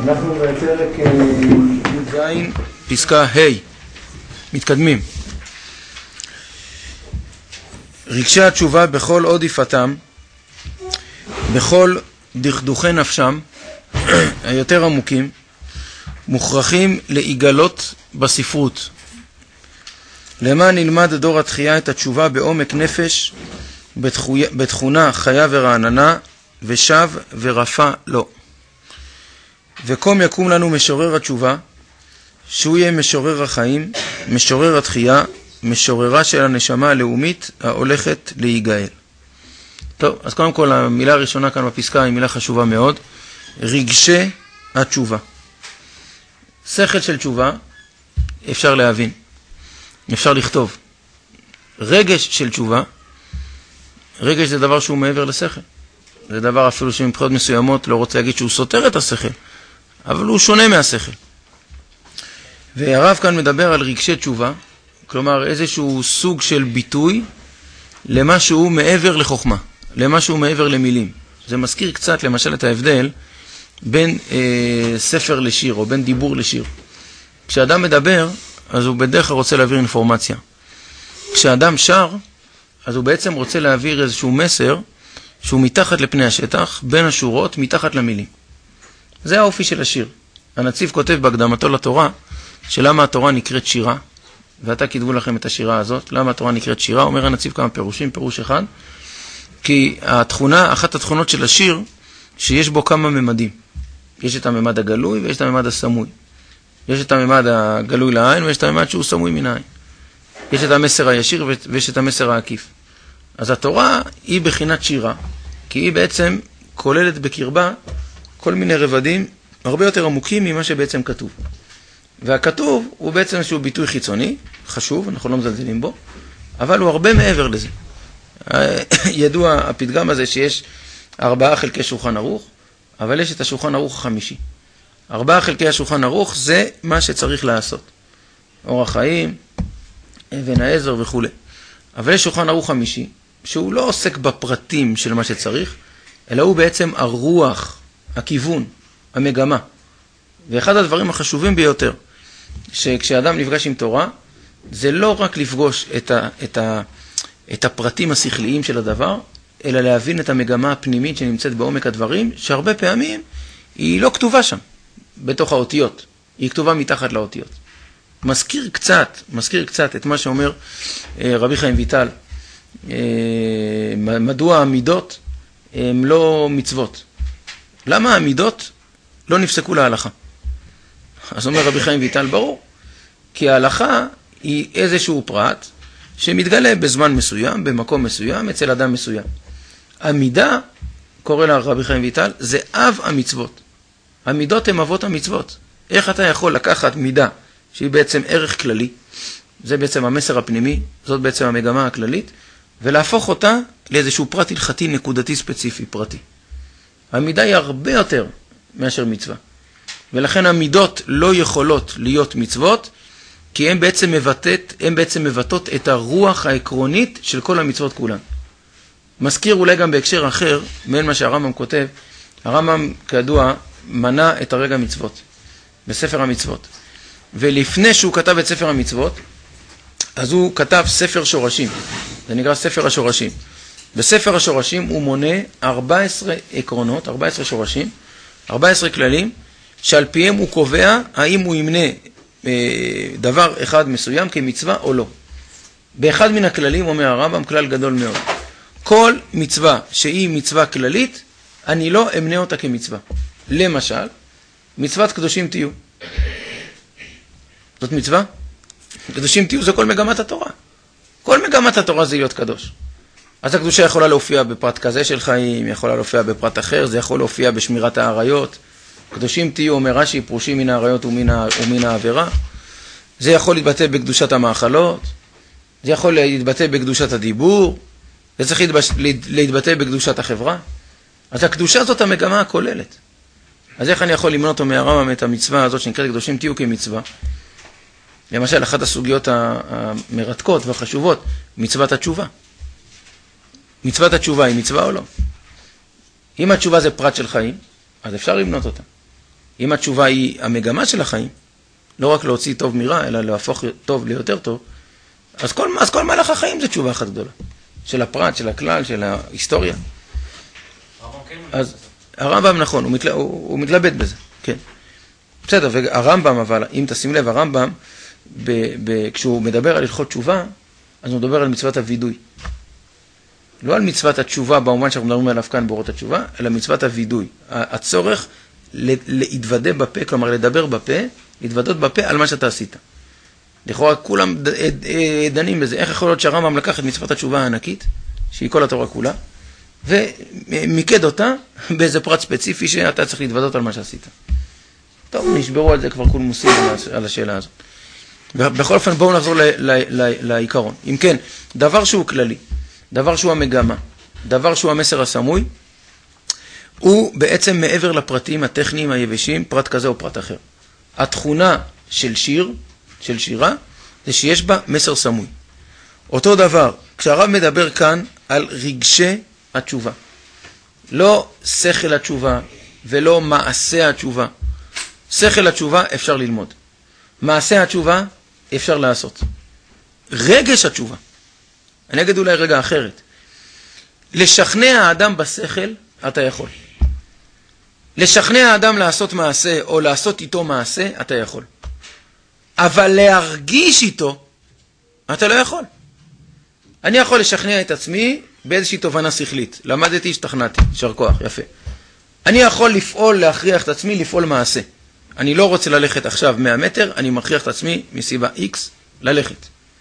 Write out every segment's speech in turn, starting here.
אנחנו בפרק י"ז פסקה ה' מתקדמים. רגשי התשובה בכל עוד יפתם, בכל דכדוכי נפשם היותר עמוקים, מוכרחים להיגלות בספרות. למה נלמד דור התחייה את התשובה בעומק נפש, בתכונה חיה ורעננה, ושב ורפא לו. וקום יקום לנו משורר התשובה, שהוא יהיה משורר החיים, משורר התחייה, משוררה של הנשמה הלאומית ההולכת להיגאל. טוב, אז קודם כל המילה הראשונה כאן בפסקה היא מילה חשובה מאוד, רגשי התשובה. שכל של תשובה אפשר להבין, אפשר לכתוב. רגש של תשובה, רגש זה דבר שהוא מעבר לשכל. זה דבר אפילו שמבחינות מסוימות לא רוצה להגיד שהוא סותר את השכל, אבל הוא שונה מהשכל. והרב כאן מדבר על רגשי תשובה, כלומר איזשהו סוג של ביטוי למשהו מעבר לחוכמה, למשהו מעבר למילים. זה מזכיר קצת למשל את ההבדל בין ספר לשיר או בין דיבור לשיר. כשאדם מדבר, אז הוא בדרך כלל רוצה להעביר אינפורמציה. כשאדם שר, אז הוא בעצם רוצה להעביר איזשהו מסר שהוא מתחת לפני השטח, בין השורות, מתחת למילים. זה האופי של השיר. הנציב כותב בהקדמתו לתורה, שלמה התורה נקראת שירה, ואתה כתבו לכם את השירה הזאת, למה התורה נקראת שירה, אומר הנציב כמה פירושים, פירוש אחד, כי אחת התכונות של השיר, שיש בו כמה ממדים. יש את הממד הגלוי ויש את הממד הסמוי. יש את הממד הגלוי לעין ויש את הממד שהוא סמוי מן העין. יש את המסר הישיר ויש את המסר העקיף. אז התורה היא בחינת שירה, כי היא בעצם כוללת בקרבה כל מיני רבדים הרבה יותר עמוקים ממה שבעצם כתוב. והכתוב הוא בעצם איזשהו ביטוי חיצוני, חשוב, אנחנו לא מזלזלים בו, אבל הוא הרבה מעבר לזה. ידוע הפתגם הזה שיש 4 חלקי שולחן ערוך, אבל יש את השולחן ערוך החמישי. 4 חלקי השולחן ערוך זה מה שצריך לעשות. אורח חיים, אבן העזר וכו'. אבל יש שולחן ערוך חמישי, שהוא לא עוסק בפרטים של מה שצריך, אלא הוא בעצם הרוח, הכיוון, המגמה. ואחד הדברים החשובים ביותר, שכשאדם נפגש עם תורה, זה לא רק לפגוש את הפרטים השכליים של הדבר, אלא להבין את המגמה הפנימית שנמצאת בעומק הדברים, שהרבה פעמים היא לא כתובה שם, בתוך האותיות. היא כתובה מתחת לאותיות. מזכיר קצת את מה שאומר רבי חיים ויטל, מדוע המידות הן לא מצוות. למה המידות לא נפסקו להלכה? אז אומר רבי חיים ויטל, ברור, כי ההלכה היא איזשהו פרט שמתגלה בזמן מסוים, במקום מסוים, אצל אדם מסוים. המידה, קורא לה רבי חיים ויטל, זה אב המצוות. המידות הן אבות המצוות. איך אתה יכול לקחת מידה שהיא בעצם ערך כללי, זה בעצם המסר הפנימי, זאת בעצם המגמה הכללית, ולהפוך אותה לאיזשהו פרט הלכתי נקודתי ספציפי, פרטי. המידה היא הרבה יותר מאשר מצווה. ולכן המידות לא יכולות להיות מצוות, כי הן בעצם מבטאות את הרוח העקרונית של כל המצוות כולן. מזכיר אולי גם בהקשר אחר, מעין מה שהרמב"ם כותב, הרמב"ם כידוע מנה את הרגע מצוות, בספר המצוות. ולפני שהוא כתב את ספר המצוות, אז הוא כתב ספר שורשים, זה נקרא ספר השורשים. בספר השורשים הוא מונה 14 עקרונות, 14 שורשים, 14 כללים, שעל פיהם הוא קובע האם הוא ימנה דבר אחד מסוים כמצווה או לא. באחד מן הכללים אומר הרמב"ם כלל גדול מאוד. כל מצווה שהיא מצווה כללית, אני לא אמנה אותה כמצווה. למשל, מצוות קדושים תהיו. זאת מצווה? קדושים תהיו זה כל מגמת התורה. כל מגמת התורה זה להיות קדוש. אז הקדושה יכולה להופיע בפרט כזה של חיים, יכולה להופיע בפרט אחר, זה יכול להופיע בשמירת העריות. קדושים תהיו, אומר רש"י, פרושים מן העריות ומן העבירה. זה יכול להתבטא בקדושת המאכלות, זה יכול להתבטא בקדושת הדיבור, זה צריך להתבטא בקדושת החברה. אז הקדושה זאת המגמה הכוללת. אז איך אני יכול למנות מהרמב"ם את המצווה הזאת שנקראת קדושים תהיו כמצווה? למשל, אחת הסוגיות המרתקות והחשובות, מצוות התשובה. מצוות התשובה היא מצווה או לא? אם התשובה זה פרט של חיים, אז אפשר למנות אותה. אם התשובה היא המגמה של החיים, לא רק להוציא טוב מרע, אלא להפוך טוב ליותר טוב, אז כל מהלך החיים זה תשובה אחת גדולה. של הפרט, של הכלל, של ההיסטוריה. אז הרמב"ם נכון, הוא מתלבט בזה, כן. בסדר, והרמב"ם, אבל אם תשים לב, הרמב"ם, כשהוא מדבר על הלכות תשובה, אז הוא מדבר על מצוות הוידוי. לא על מצוות התשובה, במובן שאנחנו מדברים עליו כאן באורות התשובה, אלא מצוות הוידוי. הצורך להתוודא בפה, כלומר לדבר בפה, להתוודות בפה על מה שאתה עשית. לכאורה כולם דנים בזה. איך יכול להיות שהרמב"ם לקח את מצוות התשובה הענקית, שהיא כל התורה כולה, ומיקד אותה באיזה פרט ספציפי שאתה צריך להתוודות על מה שעשית. טוב, נשברו על זה כבר כול מוסים על השאלה הזאת. בכל אופן בואו נחזור לעיקרון. אם כן, דבר שהוא כללי, דבר שהוא המגמה, דבר שהוא המסר הסמוי, הוא בעצם מעבר לפרטים הטכניים היבשים, פרט כזה או פרט אחר. התכונה של שיר, של שירה, זה שיש בה מסר סמוי. אותו דבר, כשהרב מדבר כאן על רגשי התשובה. לא שכל התשובה ולא מעשה התשובה. שכל התשובה אפשר ללמוד. מעשה התשובה אפשר לעשות. רגש התשובה. אני אגיד אולי רגע אחרת. לשכנע האדם בשכל, אתה יכול. לשכנע האדם לעשות מעשה או לעשות איתו מעשה, אתה יכול. אבל להרגיש איתו, אתה לא יכול. אני יכול לשכנע את עצמי באיזושהי תובנה שכלית. למדתי, השתכנעתי, יישר כוח, יפה. אני יכול לפעול, להכריח את עצמי, לפעול מעשה. אני לא רוצה ללכת עכשיו 100 מטר, אני מכריח את עצמי מסיבה X ללכת.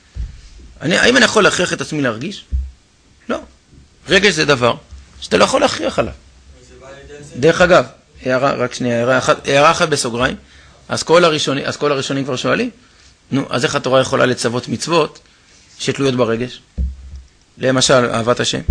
האם אני יכול להכריח את עצמי להרגיש? לא. רגש זה דבר שאתה לא יכול להכריח עליו. דרך אגב, רק שנייה, הערה אחת בסוגריים, אז כל הראשונים כבר שואלים, נו, אז איך התורה יכולה לצוות מצוות שתלויות ברגש? למשל, אהבת השם.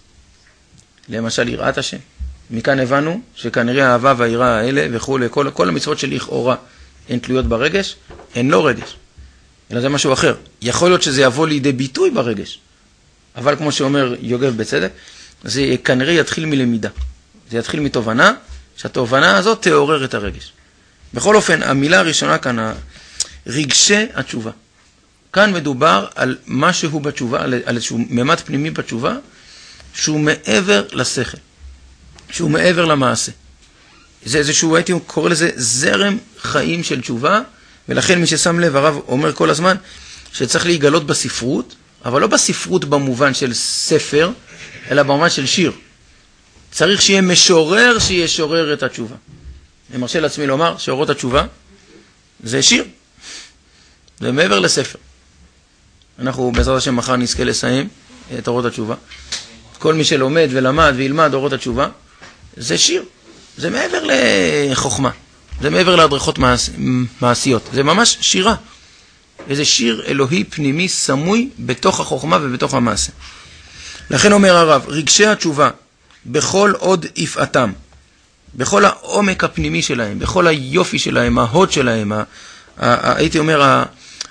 למשל, יראת השם. מכאן הבנו שכנראה האהבה והיראה האלה וכו', כל המצוות של לכאורה הן תלויות ברגש, הן לא רגש. אלא זה משהו אחר. יכול להיות שזה יבוא לידי ביטוי ברגש. אבל כמו שאומר יוגב בצדק, זה כנראה יתחיל מלמידה. זה יתחיל מתובנה, שהתובנה הזאת תעורר את הרגש. בכל אופן, המילה הראשונה כאן, רגשי התשובה. כאן מדובר על משהו בתשובה, על איזשהו ממד פנימי בתשובה, שהוא מעבר לשכל, שהוא מעבר למעשה. זה איזשהו, הייתי קורא לזה זרם חיים של תשובה, ולכן מי ששם לב, הרב אומר כל הזמן, שצריך להיגלות בספרות, אבל לא בספרות במובן של ספר, אלא במובן של שיר. צריך שיהיה משורר שישורר את התשובה. אני מרשה לעצמי לומר שאורות התשובה זה שיר. זה מעבר לספר. אנחנו בעזרת השם מחר נזכה לסיים את אורות התשובה. כל מי שלומד ולמד וילמד אורות התשובה, זה שיר. זה מעבר לחוכמה. זה מעבר להדרכות מעשיות. זה ממש שירה. איזה שיר אלוהי פנימי סמוי בתוך החוכמה ובתוך המעשה. לכן אומר הרב, רגשי התשובה בכל עוד יפעתם, בכל העומק הפנימי שלהם, בכל היופי שלהם, ההוד שלהם, הייתי אומר,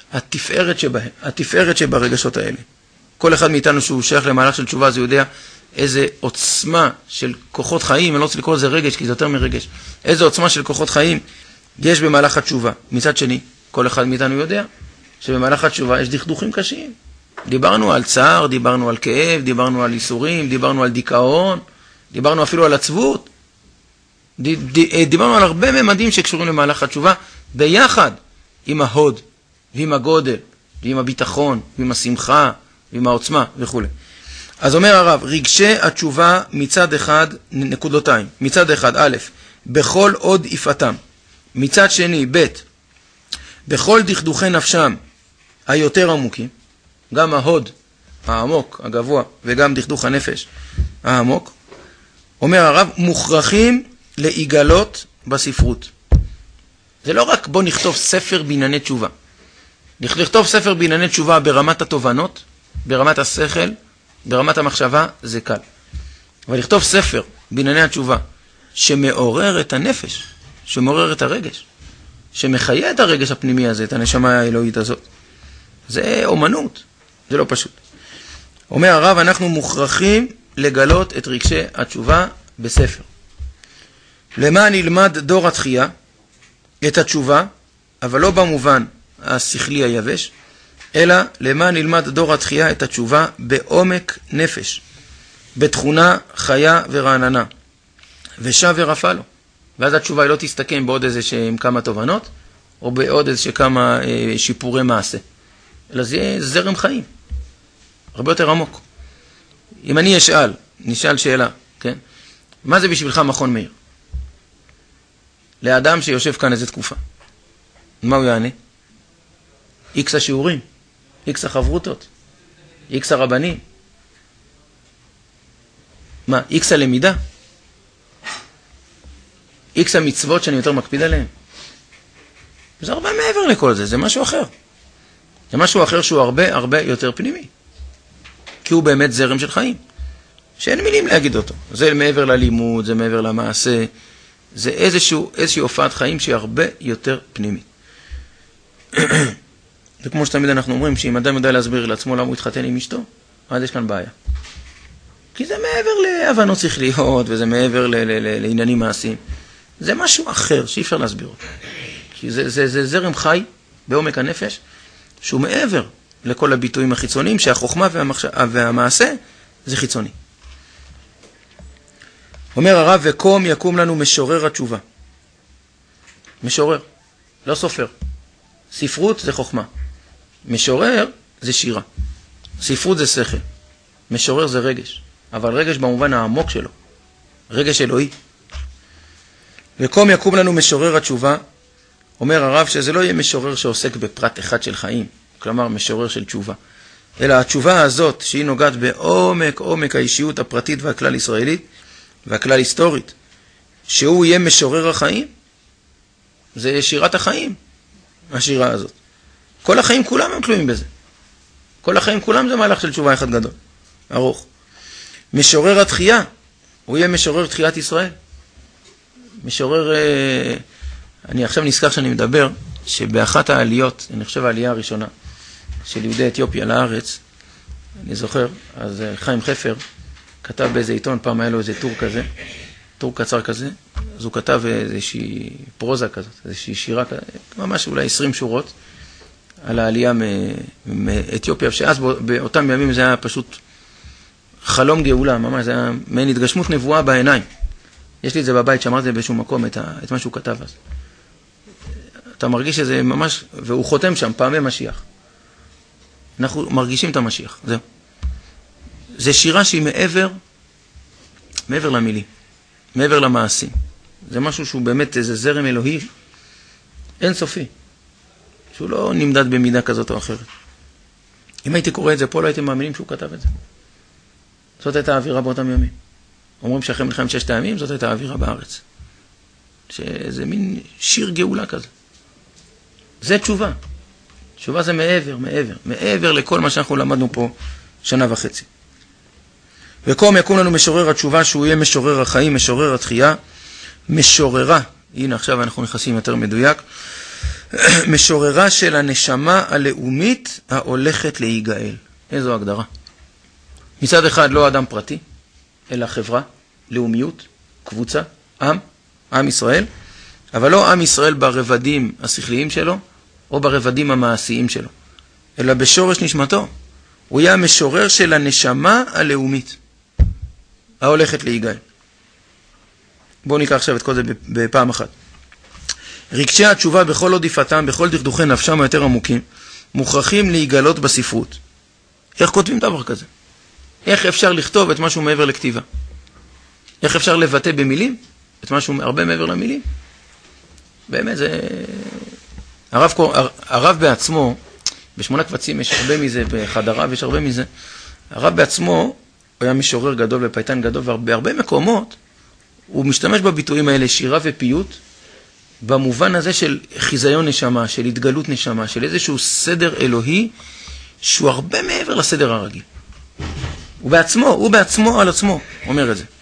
התפארת שברגשות האלה. כל אחד מאיתנו שהוא שייך למהלך של תשובה, זה יודע איזה עוצמה של כוחות חיים, אני לא רוצה לקרוא לזה רגש, כי זה יותר מרגש, איזה עוצמה של כוחות חיים יש במהלך התשובה. מצד שני, כל אחד מאיתנו יודע שבמהלך התשובה יש דכדוכים קשים. דיברנו על צער, דיברנו על כאב, דיברנו על איסורים, דיברנו על דיכאון, דיברנו אפילו על עצבות. דיברנו על הרבה ממדים שקשורים למהלך התשובה, ביחד עם ההוד, ועם הגודל, ועם הביטחון, ועם השמחה, ועם העוצמה וכו'. אז אומר הרב, רגשי התשובה מצד אחד, נקודותיים. מצד אחד, א', בכל עוד יפעתם. מצד שני, ב', בכל דכדוכי נפשם היותר עמוקים, גם ההוד העמוק, הגבוה, וגם דכדוך הנפש העמוק, אומר הרב, מוכרחים להיגלות בספרות. זה לא רק בוא נכתוב ספר בענייני תשובה. לכתוב ספר בענייני תשובה ברמת התובנות, ברמת השכל, ברמת המחשבה, זה קל. אבל לכתוב ספר בענייני התשובה שמעורר את הנפש, שמעורר את הרגש, שמחיה את הרגש הפנימי הזה, את הנשמה האלוהית הזאת, זה אומנות, זה לא פשוט. אומר הרב, אנחנו מוכרחים לגלות את רגשי התשובה בספר. למה נלמד דור התחייה? את התשובה, אבל לא במובן השכלי היבש, אלא למען ילמד דור התחייה את התשובה בעומק נפש, בתכונה חיה ורעננה, ושב ורפא לו. ואז התשובה היא לא תסתכם בעוד איזה שהם כמה תובנות, או בעוד איזה שכמה שיפורי מעשה, אלא זה יהיה זרם חיים, הרבה יותר עמוק. אם אני נשאל שאלה, כן? מה זה בשבילך מכון מאיר? לאדם שיושב כאן איזה תקופה. מה הוא יענה? איקס השיעורים, איקס החברותות, איקס הרבנים. מה? איקס הלמידה? איקס המצוות שאני יותר מקפיד עליהן? זה הרבה מעבר לכל זה, זה משהו אחר. זה משהו אחר שהוא הרבה הרבה יותר פנימי. כי הוא באמת זרם של חיים. שאין מילים להגיד אותו. זה מעבר ללימוד, זה מעבר למעשה. זה איזושהי הופעת חיים שהיא הרבה יותר פנימית. זה כמו שתמיד אנחנו אומרים, שאם אדם יודע להסביר לעצמו למה הוא התחתן עם אשתו, אז יש כאן בעיה. כי זה מעבר להבנות שכליות, וזה מעבר לעניינים מעשיים. זה משהו אחר שאי אפשר להסביר אותו. כי זה זרם חי בעומק הנפש, שהוא מעבר לכל הביטויים החיצוניים, שהחוכמה והמעשה זה חיצוני. אומר הרב, וקום יקום לנו משורר התשובה. משורר, לא סופר. ספרות זה חוכמה. משורר זה שירה. ספרות זה שכל. משורר זה רגש. אבל רגש במובן העמוק שלו. רגש אלוהי. וקום יקום לנו משורר התשובה. אומר הרב שזה לא יהיה משורר שעוסק בפרט אחד של חיים. כלומר משורר של תשובה. אלא התשובה הזאת שהיא נוגעת בעומק האישיות הפרטית והכלל ישראלית והכלל היסטורית. שהוא יהיה משורר החיים. זה שירת החיים. השירה הזאת. כל החיים כולם הם תלויים בזה. כל החיים כולם זה מהלך של תשובה אחד גדול. ארוך. משורר התחייה. הוא יהיה משורר תחיית ישראל. משורר... אני עכשיו נזכר שאני מדבר שבאחת העליות, אני חושב העלייה הראשונה של יהודי אתיופיה לארץ, אני זוכר, אז חיים חפר כתב באיזה עיתון, פעם היה לו איזה טור כזה, טור קצר כזה, אז הוא כתב איזושהי פרוזה כזאת, איזושהי שירה, ממש אולי 20 שורות, על העלייה מאתיופיה, שאז באותם ימים זה היה פשוט חלום גאולה, ממש, זה היה מעין התגשמות נבואה בעיניים. יש לי את זה בבית, שאמרתי זה באיזשהו מקום, את מה שהוא כתב אז. אתה מרגיש שזה ממש, והוא חותם שם, פעמי משיח. אנחנו מרגישים את המשיח, זהו. זה שירה שהיא מעבר למילים, מעבר למעשים. זה משהו שהוא באמת איזה זרם אלוהי אינסופי, שהוא לא נמדד במידה כזאת או אחרת. אם הייתי קורא את זה פה, לא הייתם מאמינים שהוא כתב את זה. זאת הייתה האווירה באותם ימים. אומרים שאחרי מלחמת 6 הימים, זאת הייתה האווירה בארץ. שזה מין שיר גאולה כזה. זה תשובה. תשובה זה מעבר לכל מה שאנחנו למדנו פה 1.5 שנה. וקום יקום לנו משורר התשובה, שהוא יהיה משורר החיים, משורר התחייה, משוררה, הנה עכשיו אנחנו נכנסים יותר מדויק, משוררה של הנשמה הלאומית ההולכת להיגאל. איזו הגדרה. מצד אחד לא אדם פרטי, אלא חברה, לאומיות, קבוצה, עם ישראל, אבל לא עם ישראל ברבדים השכליים שלו, או ברבדים המעשיים שלו, אלא בשורש נשמתו. הוא יהיה המשורר של הנשמה הלאומית, ההולכת להיגאל. בואו ניקח עכשיו את כל זה בפעם אחת. רגשי התשובה בכל עדיפתם, בכל דכדוכי נפשם היותר עמוקים, מוכרחים להיגלות בספרות. איך כותבים דבר כזה? איך אפשר לכתוב את משהו מעבר לכתיבה? איך אפשר לבטא במילים את משהו הרבה מעבר למילים? באמת זה... הרב בעצמו, ב8 קבצים יש הרבה מזה, בחדריו יש הרבה מזה. הרב בעצמו היה משורר גדול ופייטן גדול, ובהרבה מקומות הוא משתמש בביטויים האלה, שירה ופיוט, במובן הזה של חיזיון נשמה, של התגלות נשמה, של איזשהו סדר אלוהי, שהוא הרבה מעבר לסדר הרגיל. הוא בעצמו על עצמו אומר את זה.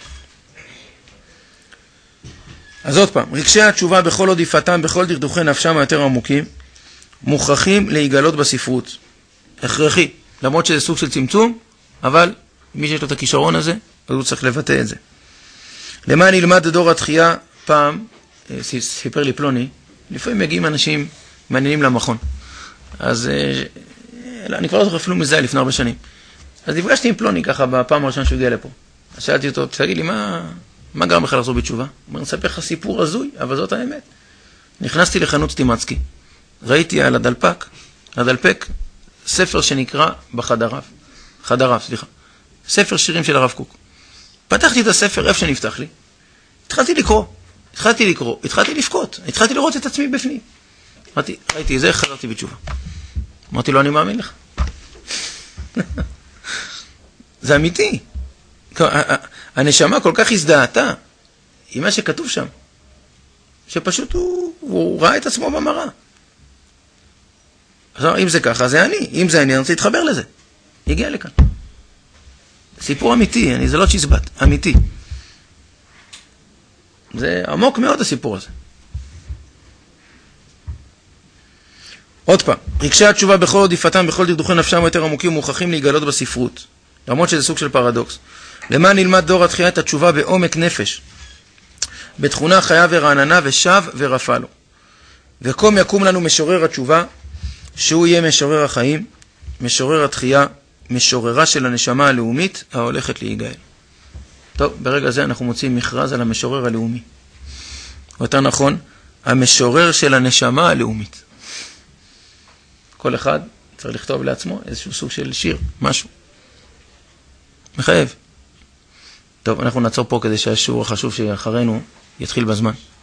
אז עוד פעם, רגשי התשובה בכל עדיפתם, בכל דכדוכי נפשם היותר עמוקים, מוכרחים להיגלות בספרות. הכרחי, למרות שזה סוג של צמצום, אבל מי שיש לו את הכישרון הזה, אז הוא צריך לבטא את זה. למען ילמד דור התחייה, פעם, סיפר לי פלוני, לפעמים מגיעים אנשים מעניינים למכון. אז אני כבר לא זוכר אפילו מזה לפני הרבה שנים. אז נפגשתי עם פלוני ככה בפעם הראשונה שהוא הגיע לפה. אז שאלתי אותו, תגיד לי, מה גרם לך לחזור בתשובה? הוא אומר, נספר לך סיפור הזוי, אבל זאת האמת. נכנסתי לחנות סטימצקי, ראיתי על הדלפק, ספר שנקרא חדריו, ספר שירים של הרב קוק. פתחתי את הספר, איפה שנפתח לי, התחלתי לקרוא, התחלתי לבכות, התחלתי לראות את עצמי בפנים. ראיתי זה, חזרתי בתשובה. אמרתי לו, אני מאמין לך. זה אמיתי. הנשמה כל כך הזדהתה עם מה שכתוב שם, שפשוט הוא ראה את עצמו במראה. אז אם זה ככה, זה אני. אם זה אני רוצה להתחבר לזה. הגיע לכאן. סיפור אמיתי, זה לא צ'יזבט, אמיתי. זה עמוק מאוד הסיפור הזה. עוד פעם, רגשי התשובה בכל עדיפתם, בכל דכדוכי נפשם יותר עמוקים מוכרחים להיגלות בספרות, למרות שזה סוג של פרדוקס. למען נלמד דור התחייה את התשובה בעומק נפש, בתכונה חיה ורעננה ושב ורפא לו. וקום יקום לנו משורר התשובה, שהוא יהיה משורר החיים, משורר התחייה, משוררה של הנשמה הלאומית ההולכת להיגאל. טוב, ברגע זה אנחנו מוצאים מכרז על המשורר הלאומי. או יותר נכון, המשורר של הנשמה הלאומית. כל אחד צריך לכתוב לעצמו איזשהו סוג של שיר, משהו. מחייב. טוב, אנחנו נעצור פה כדי שהשיעור החשוב שאחרינו יתחיל בזמן.